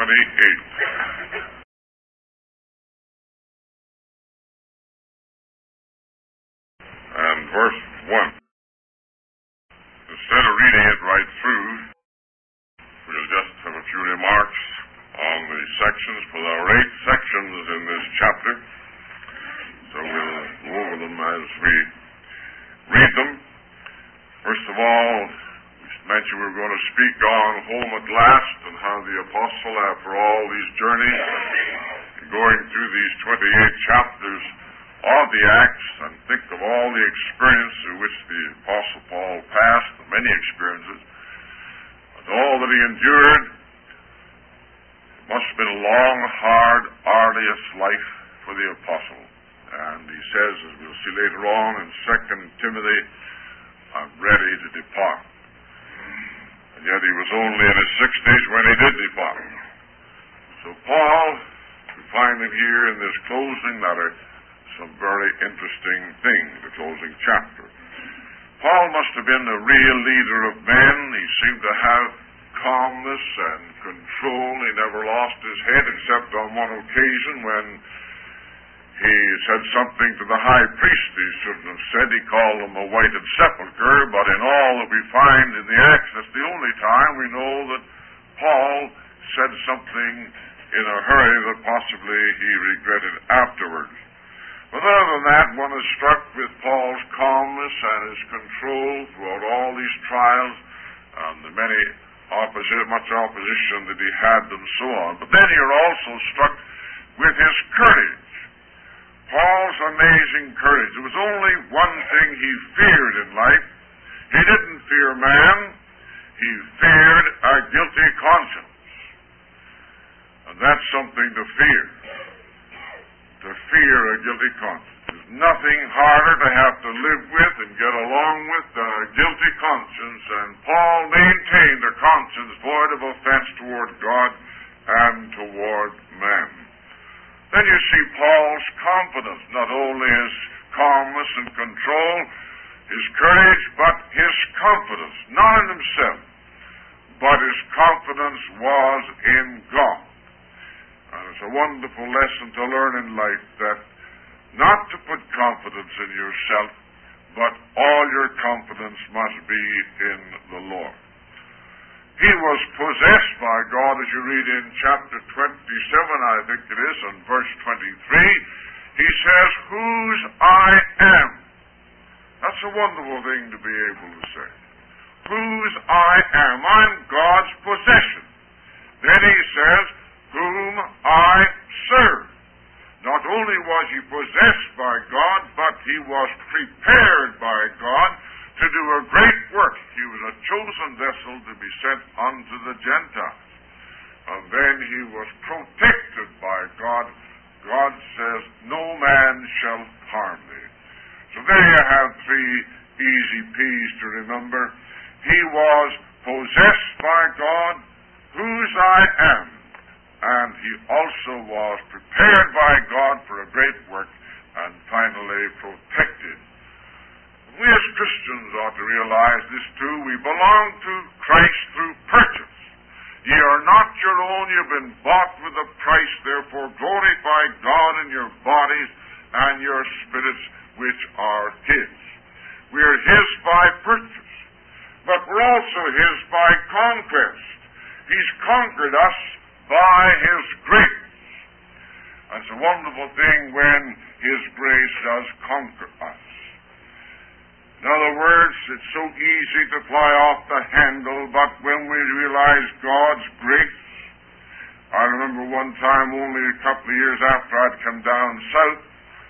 28. And verse 1. Instead of reading it right through, we'll just have a few remarks on the sections, for there are 8 sections in this chapter. So we'll go over them as we read them. First of all, we mentioned we were going to speak on home at last, and how the apostle, after all these journeys, going through these 28 chapters of the Acts, and think of all the experience through which the apostle Paul passed, the many experiences, and all that he endured. It must have been a long, hard, arduous life for the apostle. And he says, as we'll see later on in 2 Timothy, I'm ready to depart. And yet he was only in his 60s when he did depart. So Paul, we find him here in this closing letter, some very interesting things, the closing chapter. Paul must have been a real leader of men. He seemed to have calmness and control. He never lost his head, except on one occasion when he said something to the high priest he shouldn't have said. He called him a whited sepulchre, but in all that we find in the Acts, that's the only time we know that Paul said something in a hurry that possibly he regretted afterwards. But other than that, one is struck with Paul's calmness and his control throughout all these trials, and the much opposition that he had, and so on. But then you're also struck with his courage. Paul's amazing courage. There was only one thing he feared in life. He didn't fear man. He feared a guilty conscience. And that's something to fear. To fear a guilty conscience. There's nothing harder to have to live with and get along with than a guilty conscience. And Paul maintained a conscience void of offense toward God and toward man. Then you see Paul's confidence, not only his calmness and control, his courage, but his confidence, not in himself, but his confidence was in God. And it's a wonderful lesson to learn in life, that not to put confidence in yourself, but all your confidence must be in the Lord. He was possessed by God, as you read in chapter 27, I think it is, and verse 23. He says, whose I am. That's a wonderful thing to be able to say. Whose I am. I'm God's possession. Then he says, whom I serve. Not only was he possessed by God, but he was prepared by God to do a great work. He was a chosen vessel to be sent unto the Gentiles. And then he was protected by God. God says, no man shall harm thee. So there you have 3 easy P's to remember. He was possessed by God, whose I am. And he also was prepared by God for a great work, and finally protected. We as Christians ought to realize this too. We belong to Christ through purchase. Ye are not your own, you've been bought with a price, therefore glorify God in your bodies and your spirits which are His. We are His by purchase, but we're also His by conquest. He's conquered us by His grace. It's a wonderful thing when His grace does conquer us. In other words, it's so easy to fly off the handle, but when we realize God's grace, I remember one time, only a couple of years after I'd come down south,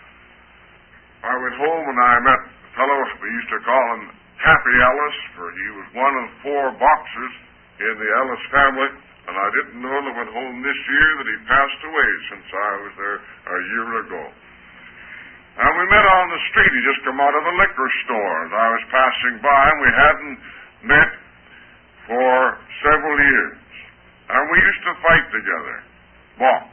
I went home and I met a fellow, we used to call him Happy Ellis, for he was one of 4 boxers in the Ellis family, and I didn't know that I went home this year that he passed away since I was there a year ago. And we met on the street. He just come out of the liquor store as I was passing by, and we hadn't met for several years. And we used to fight together, box.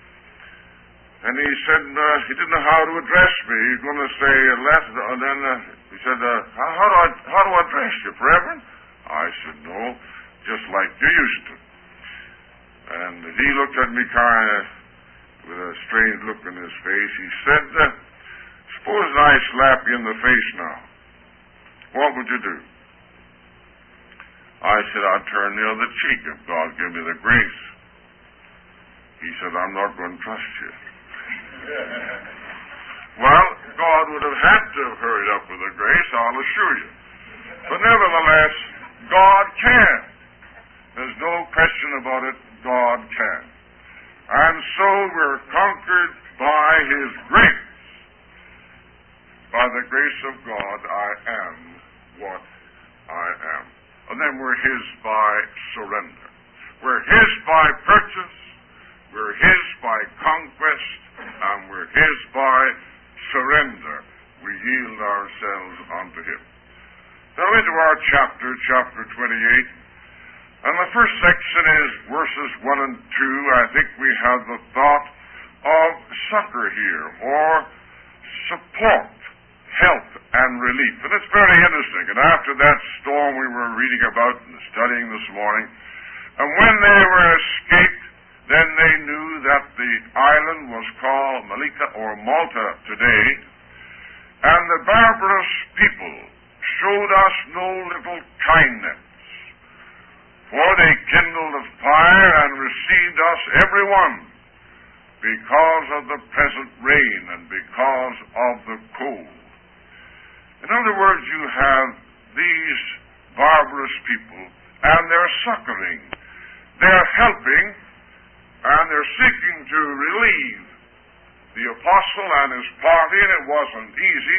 And he said he didn't know how to address me. He was going to say less, and then he said, how do I address you, Reverend? I said, no, just like you used to. And he looked at me kind of with a strange look in his face. He said, suppose I slap you in the face now. What would you do? I said, I'd turn the other cheek if God give me the grace. He said, I'm not going to trust you. Well, God would have had to have hurried up with the grace, I'll assure you. But nevertheless, God can. There's no question about it. God can. And so we're conquered by His grace. By the grace of God, I am what I am. And then we're His by surrender. We're His by purchase. We're His by conquest. And we're His by surrender. We yield ourselves unto Him. Now into our chapter 28. And the first section is verses 1 and 2. I think we have the thought of succor here, or support, help, and relief. And it's very interesting. And after that storm we were reading about and studying this morning, and when they were escaped, then they knew that the island was called Malika or Malta today, and the barbarous people showed us no little kindness. For they kindled a fire and received us every one because of the present rain and because of the cold. In other words, you have these barbarous people and they're succoring. They're helping and they're seeking to relieve the apostle and his party, and it wasn't easy,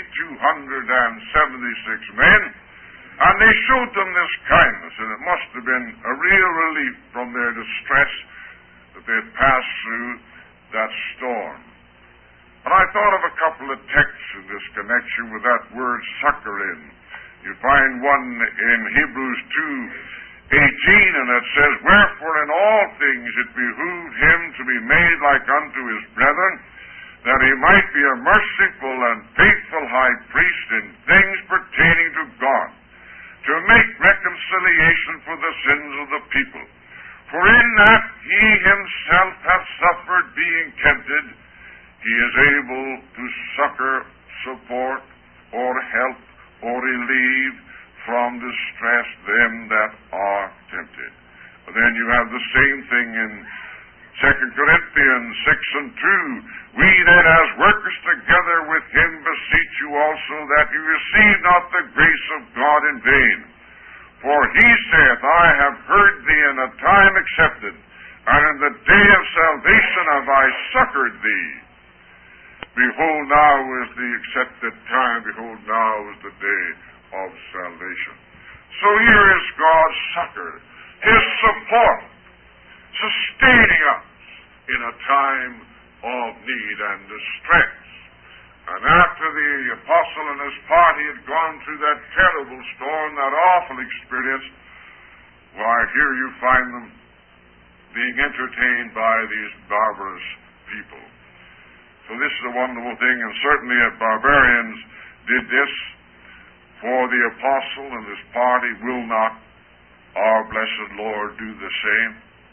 276 men. And they showed them this kindness, and it must have been a real relief from their distress that they had passed through that storm. And I thought of a couple of texts in this connection with that word succor in. You find one in Hebrews 2:18, and it says, Wherefore in all things it behooved him to be made like unto his brethren, that he might be a merciful and faithful high priest in things pertaining to God, to make reconciliation for the sins of the people. For in that he himself hath suffered being tempted, he is able to succor, support, or help, or relieve from distress them that are tempted. And then you have the same thing in 2 Corinthians 6 and 2. We that as workers together with him beseech you also that you receive not the grace of God in vain. For he saith, I have heard thee in a time accepted, and in the day of salvation have I succored thee. Behold, now is the accepted time. Behold, now is the day of salvation. So here is God's succor, His support, sustaining us in a time of need and distress. And after the apostle and his party had gone through that terrible storm, that awful experience, why, here you find them being entertained by these barbarous people. So this is a wonderful thing, and certainly the barbarians did this for the apostle and his party. Will not our blessed Lord do the same?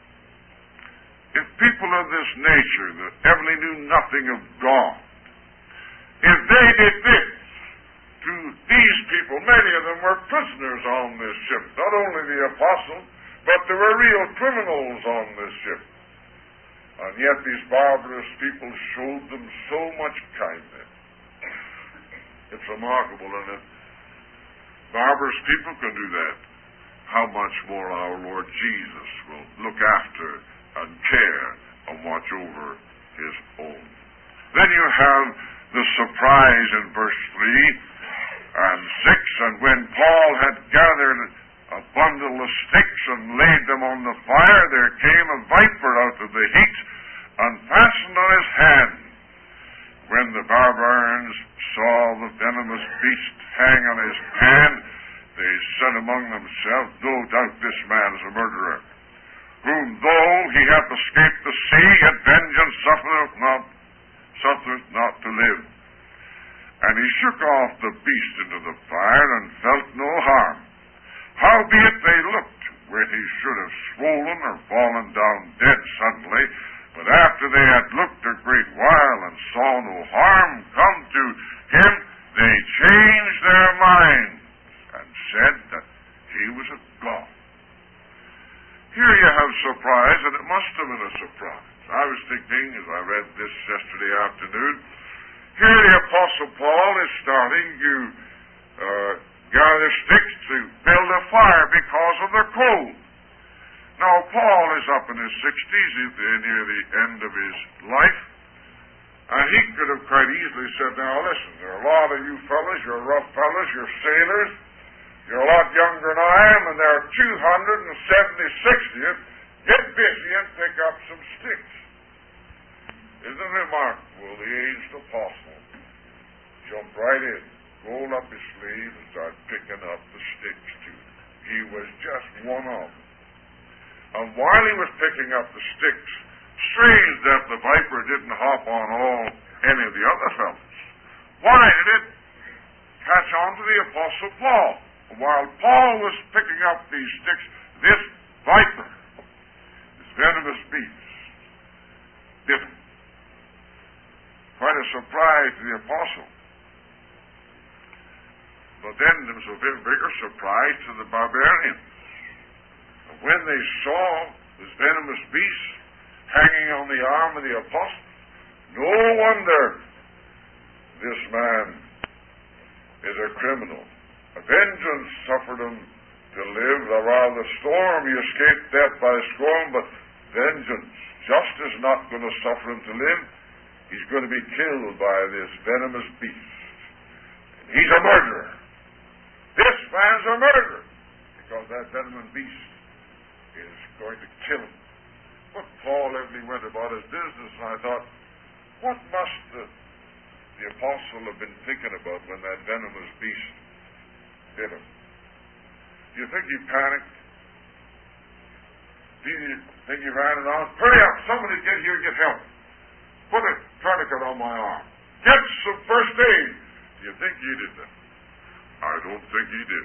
If people of this nature that evidently knew nothing of God, if they did this to these people, many of them were prisoners on this ship. Not only the apostle, but there were real criminals on this ship. And yet these barbarous people showed them so much kindness. It's remarkable, isn't it? Barbarous people can do that. How much more our Lord Jesus will look after and care and watch over His own. Then you have the surprise in verse 3 and 6, and when Paul had gathered a bundle of sticks and laid them on the fire, there came a viper out of the heat and fastened on his hand. When the barbarians saw the venomous beast hang on his hand, they said among themselves, No doubt this man is a murderer, whom though he hath escaped the sea, yet vengeance suffereth not to live. And he shook off the beast into the fire, and felt no harm. Howbeit they looked when he should have swollen or fallen down dead suddenly. But after they had looked a great while and saw no harm come to him, they changed their minds and said that he was a god. Here you have surprise, and it must have been a surprise. I was thinking, as I read this yesterday afternoon, here the Apostle Paul is starting to gather sticks to build a fire because of the cold. Now, Paul is up in his 60s, near the end of his life, and he could have quite easily said, now listen, there are a lot of you fellas, you're rough fellas, you're sailors, you're a lot younger than I am, and there are 276 of you. Get busy and pick up some sticks. Isn't it remarkable? The aged apostle jumped right in, rolled up his sleeve, and started picking up the sticks too. He was just one of them. And while he was picking up the sticks, strange that the viper didn't hop on any of the other fellows. Why did it catch on to the Apostle Paul? While Paul was picking up these sticks, this viper, this venomous beast, bit him. Quite a surprise to the apostle. But then there was a bigger surprise to the barbarians. When they saw this venomous beast hanging on the arm of the apostle, no wonder this man is a criminal. A vengeance suffered him to live, while the storm he escaped death by storm, but vengeance, justice not going to suffer him to live. He's going to be killed by this venomous beast. He's a murderer. This man's a murderer, because that venomous beast is going to kill him. But Paul evidently went about his business, and I thought, what must the apostle have been thinking about when that venomous beast bit him? Do you think he panicked? Do you think he ran around? Hurry up! Somebody get here and get help. Put a tourniquet on my arm. Get some first aid. Do you think he did that? I don't think he did.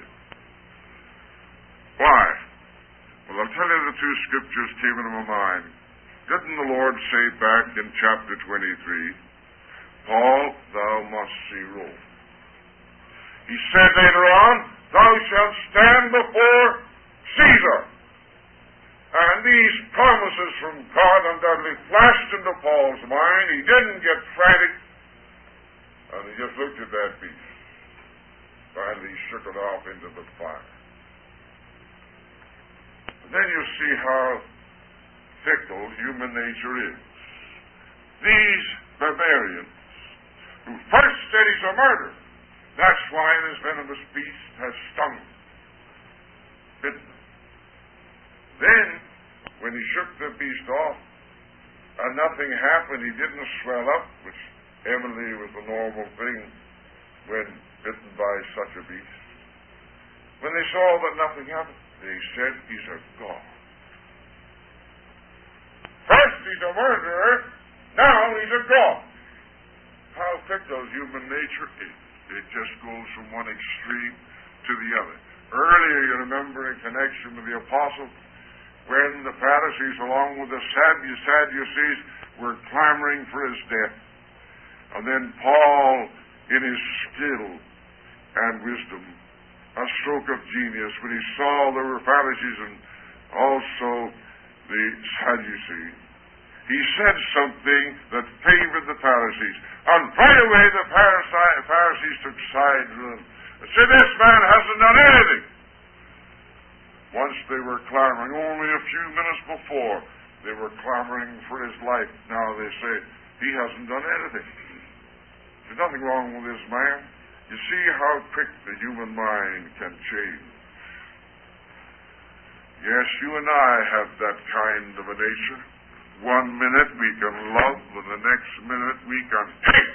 Why? Well, I'll tell you the two scriptures came into my mind. Didn't the Lord say back in chapter 23, Paul, thou must see Rome? He said later on, thou shalt stand before Caesar. And these promises from God undoubtedly flashed into Paul's mind. He didn't get frantic, and he just looked at that beast. Finally, he shook it off into the fire. And then you see how fickle human nature is. These barbarians, who first said he's a murderer, that's why this venomous beast has stung him, bitten him. Then, when he shook the beast off, and nothing happened, he didn't swell up, which evidently was the normal thing when bitten by such a beast. When they saw that nothing happened, they said he's a god. First he's a murderer, now he's a god. How fickle human nature is. It just goes from one extreme to the other. Earlier, you remember, in connection with the apostles, when the Pharisees, along with the Sadducees, were clamoring for his death. And then Paul, in his skill and wisdom, a stroke of genius, when he saw there were Pharisees and also the Sadducees, he said something that favored the Pharisees. And right away the Pharisees took sides with him and said, this man hasn't done anything. Once they were clamoring, only a few minutes before, they were clamoring for his life. Now they say, he hasn't done anything. There's nothing wrong with this man. You see how quick the human mind can change. Yes, you and I have that kind of a nature. 1 minute we can love, and the next minute we can hate.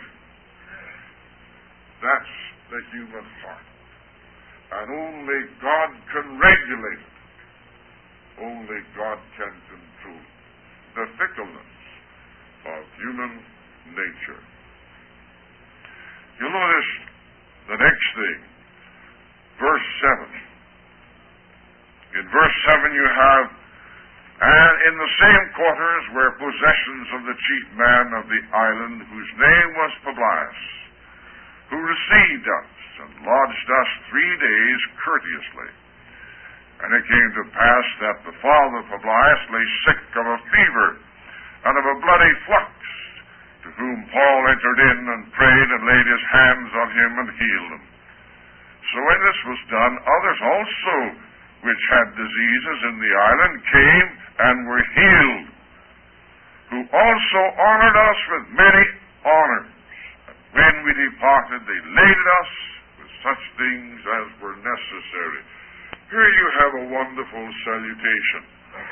That's the human heart. And only God can regulate it. Only God can control the fickleness of human nature. You'll notice the next thing, verse 7. In In verse 7 you have, and in the same quarters were possessions of the chief man of the island, whose name was Publius, who received us and lodged us 3 days courteously. And it came to pass that the father of Publius lay sick of a fever and of a bloody flux, to whom Paul entered in and prayed and laid his hands on him and healed him. So when this was done, others also which had diseases in the island came and were healed, who also honored us with many honors. And when we departed, they laded us with such things as were necessary. Here you have a wonderful salutation.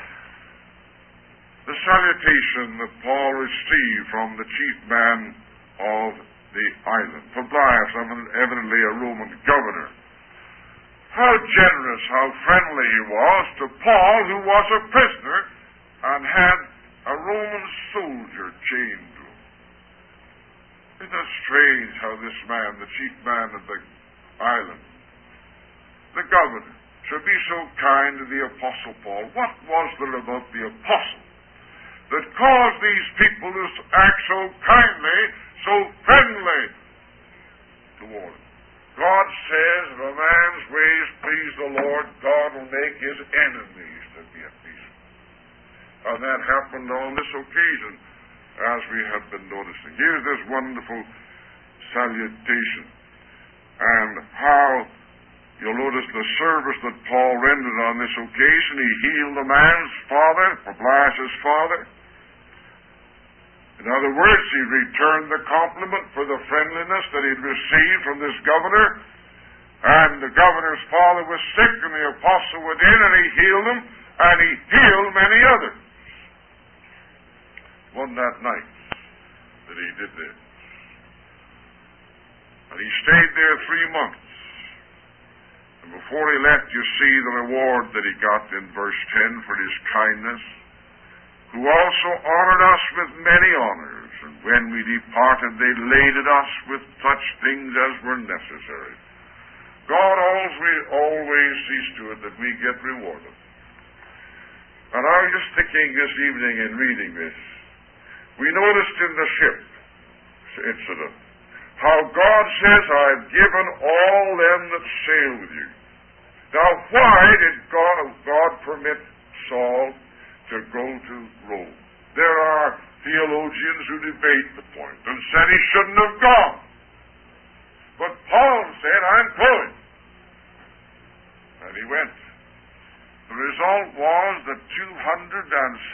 The salutation that Paul received from the chief man of the island, Publius, evidently a Roman governor. How generous, how friendly he was to Paul, who was a prisoner and had a Roman soldier chained to him. Isn't it strange how this man, the chief man of the island, the governor, should be so kind to the Apostle Paul? What was there about the Apostle that caused these people to act so kindly, so friendly toward him? God says, if a man's ways please the Lord, God will make his enemies to be at peace. And that happened on this occasion, as we have been noticing. Here's this wonderful salutation. And how, you'll notice the service that Paul rendered on this occasion. He healed the man's father, Publius' father. In other words, he returned the compliment for the friendliness that he'd received from this governor. And the governor's father was sick, and the apostle went in and he healed him, and he healed many others. One that night that he did this. And he stayed there 3 months. And before he left, you see the reward that he got in verse 10 for his kindness, who also honored us with many honors, and when we departed, they laded us with such things as were necessary. God always sees to it that we get rewarded. And I was just thinking this evening in reading this, we noticed in the ship incident how God says, I've given all them that sail with you. Now, why did God permit Saul to go to Rome? There are theologians who debate the point and said he shouldn't have gone. But Paul said, I'm going. And he went. The result was that 276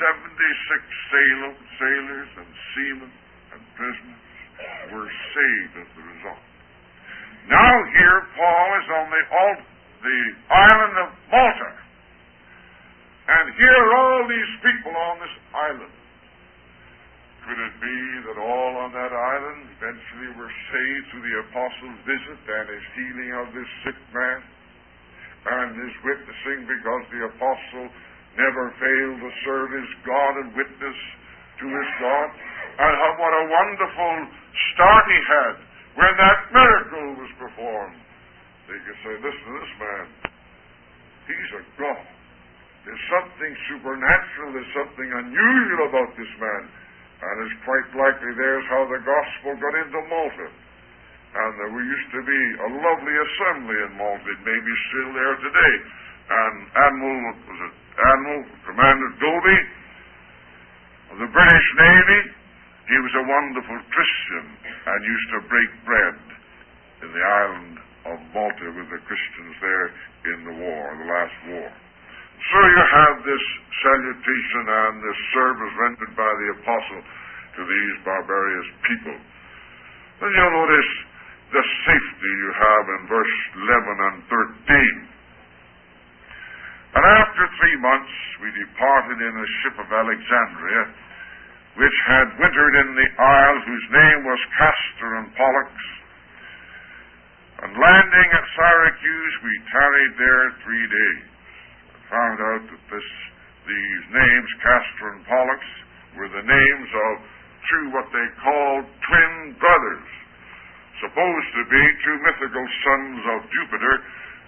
sailors and seamen and prisoners were saved as the result. Now here Paul is on the island of Malta. And here are all these people on this island. Could it be that all on that island eventually were saved through the apostle's visit and his healing of this sick man? And his witnessing, because the apostle never failed to serve his God and witness to his God. And what a wonderful start he had when that miracle was performed. They could say, listen to this man. He's a God. There's something supernatural, there's something unusual about this man. And it's quite likely there's how the gospel got into Malta. And there used to be a lovely assembly in Malta. It may be still there today. And Admiral Commander Dobie of the British Navy, he was a wonderful Christian and used to break bread in the island of Malta with the Christians there in the last war. So you have this salutation and this service rendered by the apostle to these barbarous people. Then you'll notice the safety you have in verse 11 and 13. And after 3 months we departed in a ship of Alexandria, which had wintered in the isle, whose name was Castor and Pollux. And landing at Syracuse, we tarried there 3 days. Found out that these names, Castor and Pollux, were the names of what they called twin brothers, supposed to be two mythical sons of Jupiter,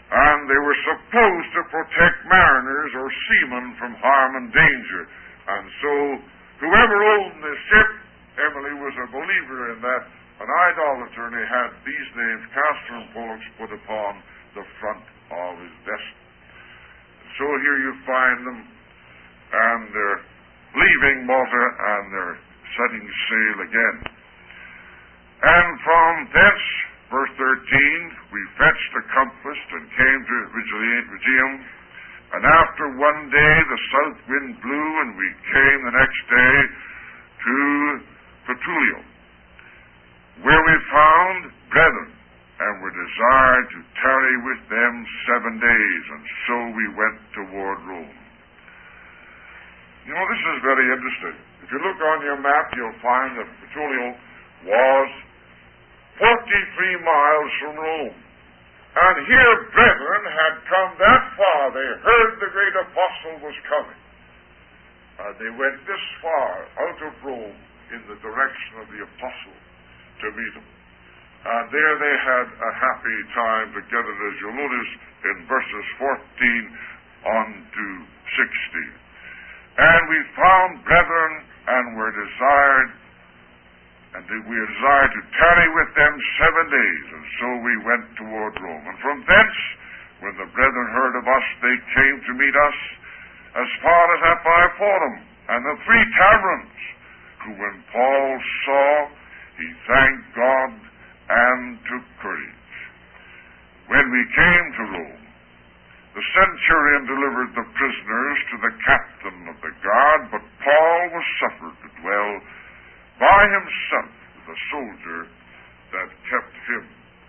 and they were supposed to protect mariners or seamen from harm and danger. And so, whoever owned the ship, Emily was a believer in that, an idolater, and he had these names, Castor and Pollux, put upon the front of his vessel. So here you find them, and they're leaving Malta, and they're setting sail again. And from thence, verse 13, we fetched a compass and came to Rhegium, and after one day the south wind blew, and we came the next day to Puteoli, where we found brethren, and were desired to tarry with them 7 days, and so we went toward Rome. You know, this is very interesting. If you look on your map, you'll find that Puteoli was 43 miles from Rome. And here brethren had come that far. They heard the great apostle was coming. And they went this far out of Rome in the direction of the apostle to meet him. And there they had a happy time together, as you'll notice in verses 14 on to 16. And we found brethren, and were desired to tarry with them 7 days, and so we went toward Rome. And from thence, when the brethren heard of us, they came to meet us as far as Epiphorum and the 3 taverns, who when Paul saw, he thanked God and took courage. When we came to Rome, the centurion delivered the prisoners to the captain of the guard, but Paul was suffered to dwell by himself with a soldier that kept him.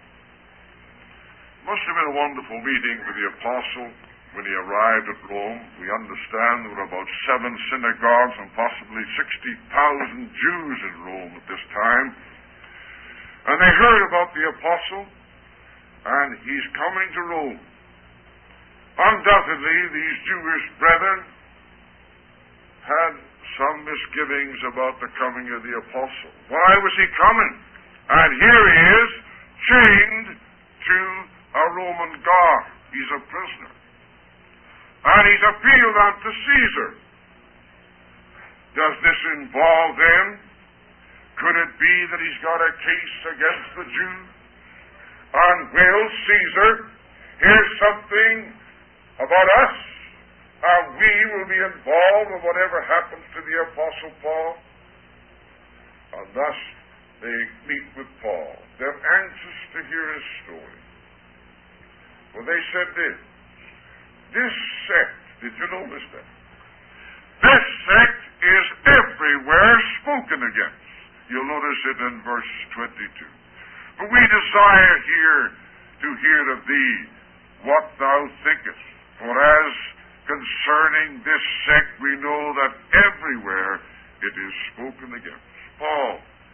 It must have been a wonderful meeting for the apostle when he arrived at Rome. We understand there were about 7 synagogues and possibly 60,000 Jews in Rome at this time. And they heard about the apostle, and he's coming to Rome. Undoubtedly, these Jewish brethren had some misgivings about the coming of the apostle. Why was he coming? And here he is, chained to a Roman guard. He's a prisoner. And he's appealed unto Caesar. Does this involve them? Could it be that he's got a case against the Jews? And will Caesar hear something about us, and we will be involved in whatever happens to the Apostle Paul? And thus they meet with Paul. They're anxious to hear his story. Well, they said this sect, did you notice that? This sect is everywhere spoken against. You'll notice it in verse 22. But we desire here to hear of thee what thou thinkest. For as concerning this sect, we know that everywhere it is spoken against. Paul,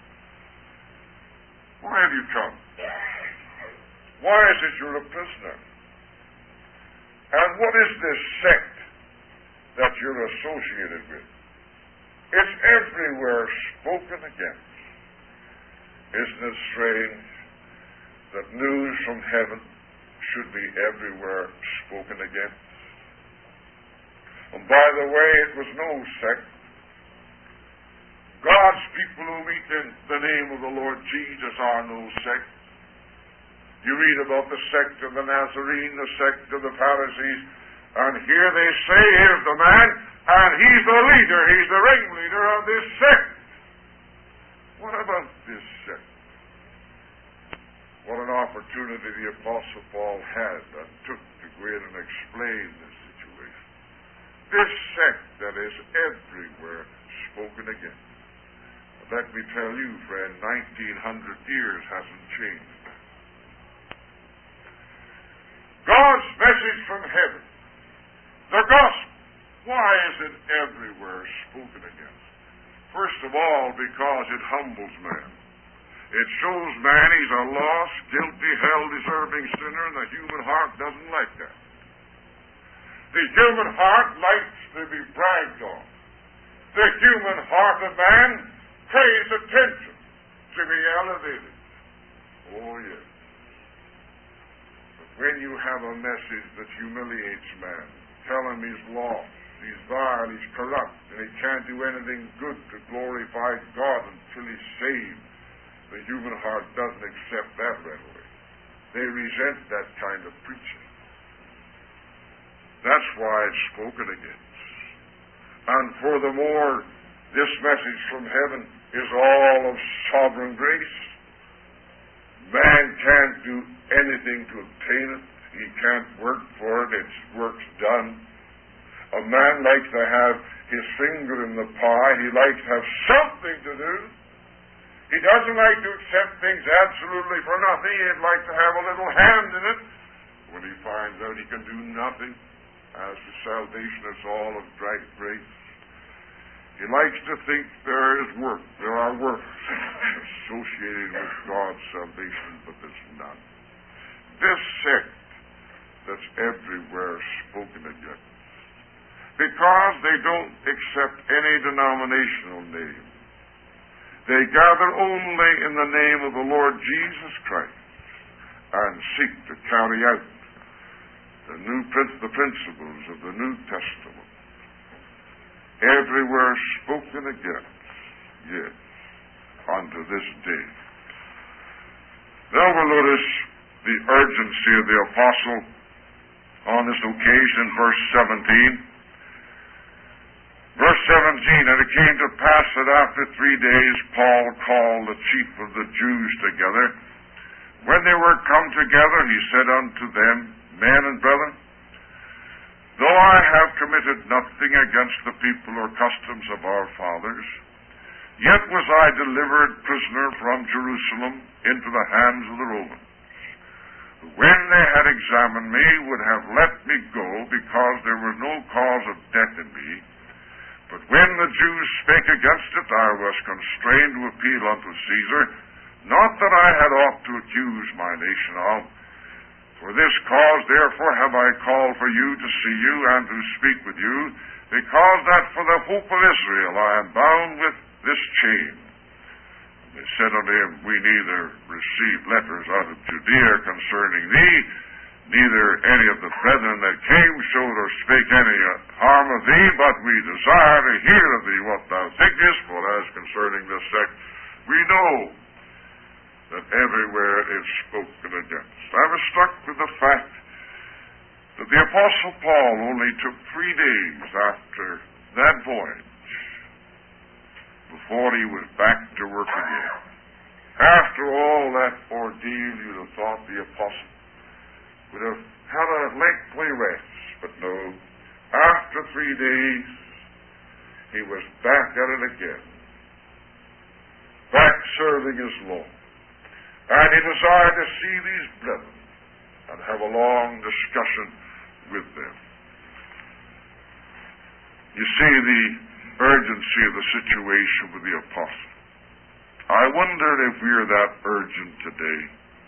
why have you come? Why is it you're a prisoner? And what is this sect that you're associated with? It's everywhere spoken against. Isn't it strange that news from heaven should be everywhere spoken against? And by the way, it was no sect. God's people who meet in the name of the Lord Jesus are no sect. You read about the sect of the Nazarene, the sect of the Pharisees, and here they say, here's the man, and he's the leader, he's the ringleader of this sect. What about this sect? What an opportunity the Apostle Paul had and took to go in and explain this situation. This sect that is everywhere spoken against. Let me tell you, friend, 1900 years hasn't changed. God's message from heaven, the gospel, why is it everywhere spoken against? First of all, because it humbles man. It shows man he's a lost, guilty, hell-deserving sinner, and the human heart doesn't like that. The human heart likes to be bragged on. The human heart of man craves attention, to be elevated. Oh, yes. But when you have a message that humiliates man, tell him he's lost, he's vile, he's corrupt, and he can't do anything good to glorify God until he's saved, the human heart doesn't accept that readily. They resent that kind of preaching. That's why it's spoken against. And furthermore, this message from heaven is all of sovereign grace. Man can't do anything to obtain it. He can't work for it. It's work's done. A man likes to have his finger in the pie. He likes to have something to do. He doesn't like to accept things absolutely for nothing. He'd like to have a little hand in it. When he finds out he can do nothing, as to salvation, it's all of grace. He likes to think there is work. There are works associated with God's salvation, but there's none. This sect that's everywhere spoken against, because they don't accept any denominational name. They gather only in the name of the Lord Jesus Christ and seek to carry out the principles of the New Testament. Everywhere spoken against, yes, unto this day. Now we'll notice the urgency of the apostle on this occasion, verse 17. Verse 17, and it came to pass that after 3 days Paul called the chief of the Jews together. When they were come together, he said unto them, Men and brethren, though I have committed nothing against the people or customs of our fathers, yet was I delivered prisoner from Jerusalem into the hands of the Romans. When they had examined me, would have let me go, because there was no cause of death in me. But when the Jews spake against it, I was constrained to appeal unto Caesar, not that I had aught to accuse my nation of. For this cause, therefore, have I called for you to see you and to speak with you, because that for the hope of Israel I am bound with this chain. They said unto him, We neither receive letters out of Judea concerning thee, neither any of the brethren that came showed or spake any harm of thee, but we desire to hear of thee what thou thinkest, for as concerning this sect, we know that everywhere it is spoken against. I was struck with the fact that the Apostle Paul only took 3 days after that voyage before he was back to work again. After all that ordeal, you'd have thought the Apostle would have had a lengthy rest, but no. After 3 days, he was back at it again, back serving his Lord. And he desired to see these brethren and have a long discussion with them. You see the urgency of the situation with the apostle. I wonder if we're that urgent today.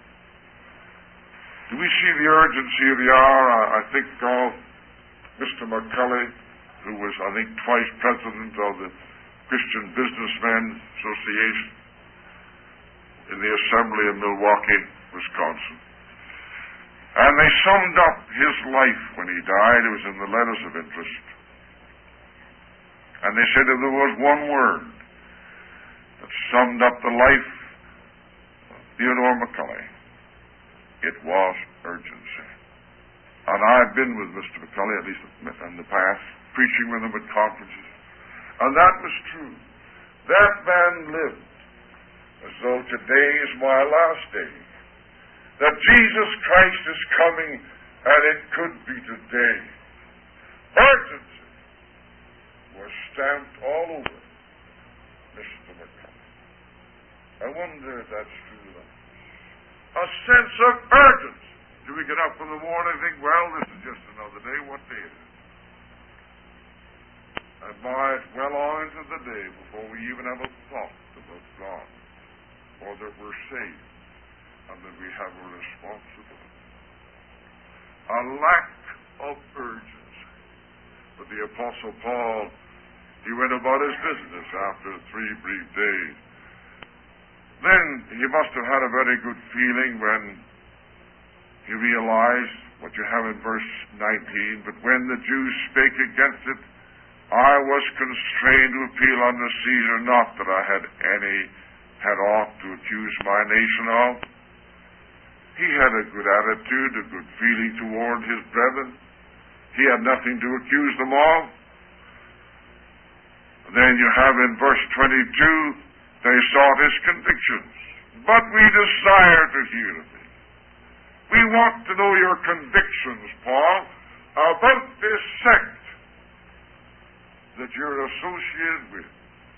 Do we see the urgency of the hour? I think of Mr. McCully, who was, I think, twice president of the Christian Businessmen Association in the Assembly of Milwaukee, Wisconsin. And they summed up his life when he died. It was in the letters of interest. And they said if there was one word that summed up the life of Theodore McCully, it was urgency. And I've been with Mr. McCully, at least in the past, preaching with him at conferences. And that was true. That man lived as though today is my last day. That Jesus Christ is coming, and it could be today. Urgency was stamped all over Mr. McCully. I wonder if that's true. A sense of urgency. Do we get up in the morning and think, well, this is just another day? What day is it? And by it's well on into the day before we even have a thought about God, or that we're saved, and that we have a responsibility. A lack of urgency. But the Apostle Paul, he went about his business after 3 brief days. Then he must have had a very good feeling when you realize what you have in verse 19. But when the Jews spake against it, I was constrained to appeal unto Caesar, not that I had aught to accuse my nation of. He had a good attitude, a good feeling toward his brethren. He had nothing to accuse them of. Then you have in verse 22, they sought his convictions. But we desire to hear of thee. We want to know your convictions, Paul, about this sect that you're associated with.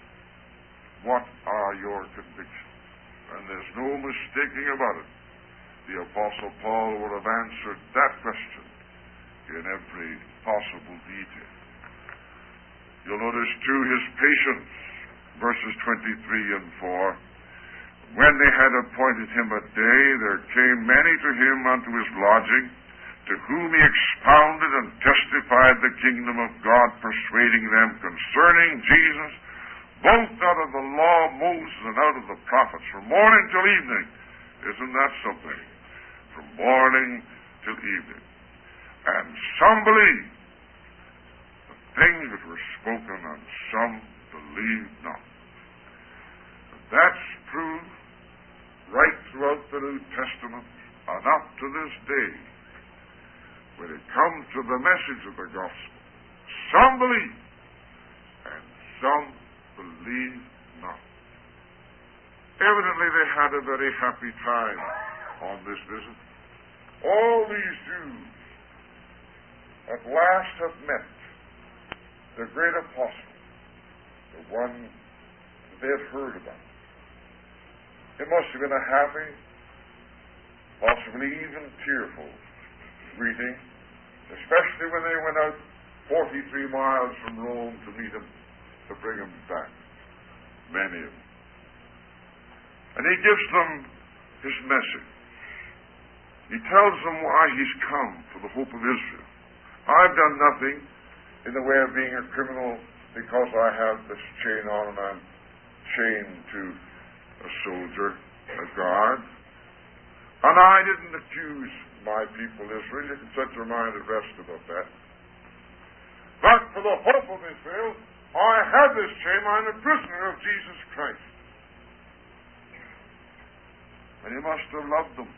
What are your convictions? And there's no mistaking about it. The Apostle Paul would have answered that question in every possible detail. You'll notice, too, his patience, verses 23 and 4. When they had appointed him a day, there came many to him unto his lodging, to whom he expounded and testified the kingdom of God, persuading them concerning Jesus, both out of the law of Moses and out of the prophets, from morning till evening. Isn't that something? From morning till evening. And some believed the things that were spoken, and some believed not. And that's proved right throughout the New Testament and up to this day. When it comes to the message of the gospel, some believe and some believe not. Evidently they had a very happy time on this visit. All these Jews at last have met the great apostle, the one they had heard about. It must have been a happy, possibly even tearful greeting, especially when they went out 43 miles from Rome to meet him, to bring him back, many of them. And he gives them his message. He tells them why he's come, for the hope of Israel. I've done nothing in the way of being a criminal because I have this chain on and I'm chained to a soldier, a guard. And I didn't accuse my people Israel. You can set your mind at rest about that. But for the hope of Israel, I have this chain. I'm a prisoner of Jesus Christ. And he must have loved them.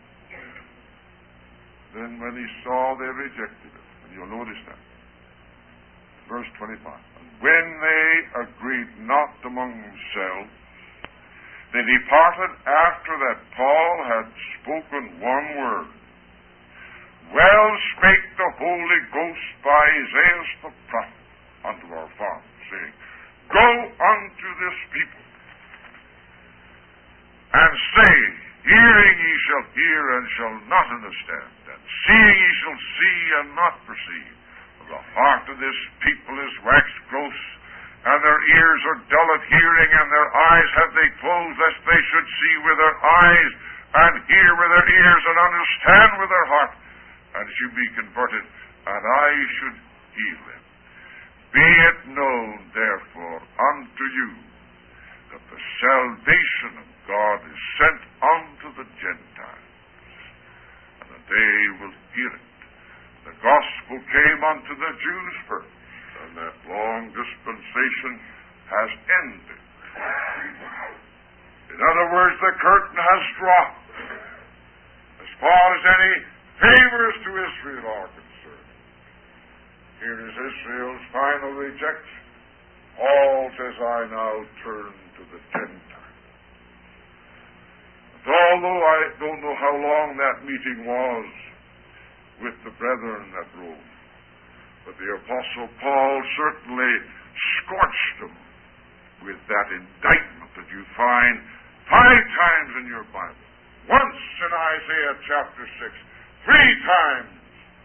Then when he saw they rejected it, and you'll notice that. Verse 25. And when they agreed not among themselves, they departed after that Paul had spoken one word. Well spake the Holy Ghost by Isaiah the prophet unto our fathers, saying, Go unto this people, and say, Hearing ye shall hear and shall not understand, and seeing ye shall see and not perceive. For the heart of this people is waxed gross, and their ears are dull of hearing, and their eyes have they closed, lest they should see with their eyes, and hear with their ears, and understand with their heart, and should be converted, and I should heal them. Be it known, therefore, unto you, that the salvation of God is sent unto the Gentiles, and that they will hear it. The gospel came unto the Jews first, and that long dispensation has ended. In other words, the curtain has dropped as far as any favors to Israel are concerned. Here is Israel's final rejection. Paul says, I now turn to the Gentiles. Although I don't know how long that meeting was with the brethren at Rome, but the Apostle Paul certainly scorched them with that indictment that you find 5 times in your Bible. Once in Isaiah chapter 6, 3 times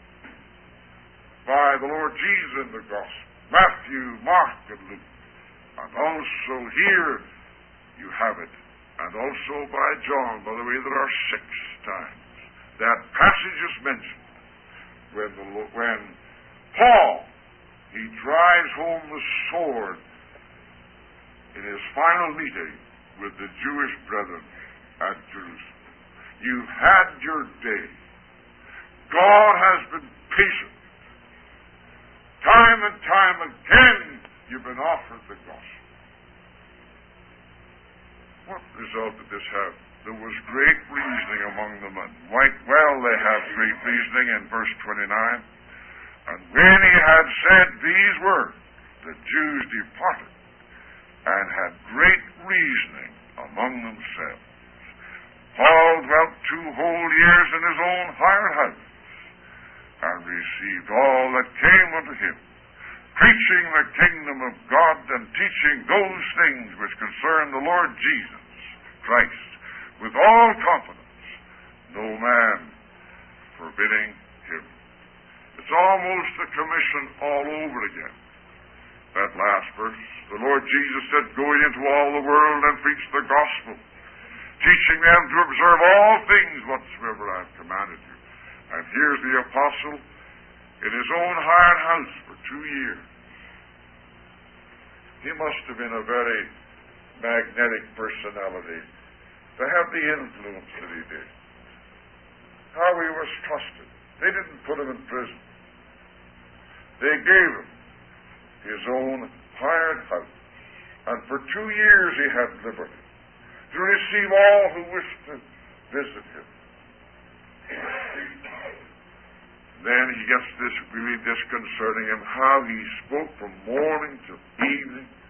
by the Lord Jesus in the Gospel, Matthew, Mark, and Luke. And also here you have it, and also by John. By the way, there are 6 times that passage is mentioned when Paul, he drives home the sword in his final meeting with the Jewish brethren at Jerusalem. You've had your day. God has been patient. Time and time again, you've been offered the gospel. What result did this have? There was great reasoning among the men. Right well, they had great reasoning in verse 29. And when he had said these words, the Jews departed and had great reasoning among themselves. Paul dwelt 2 whole years in his own hired house, and received all that came unto him, preaching the kingdom of God, and teaching those things which concern the Lord Jesus Christ, with all confidence, no man forbidding him. It's almost the commission all over again. That last verse, the Lord Jesus said, "Go into all the world and preach the gospel, teaching them to observe all things whatsoever I have commanded you." And here's the apostle in his own hired house for 2 years. He must have been a very magnetic personality to have the influence that he did. How he was trusted. They didn't put him in prison. They gave him his own hired house. And for 2 years he had liberty to receive all who wished to visit him. Then he gets this really disconcerting him, how he spoke from morning till evening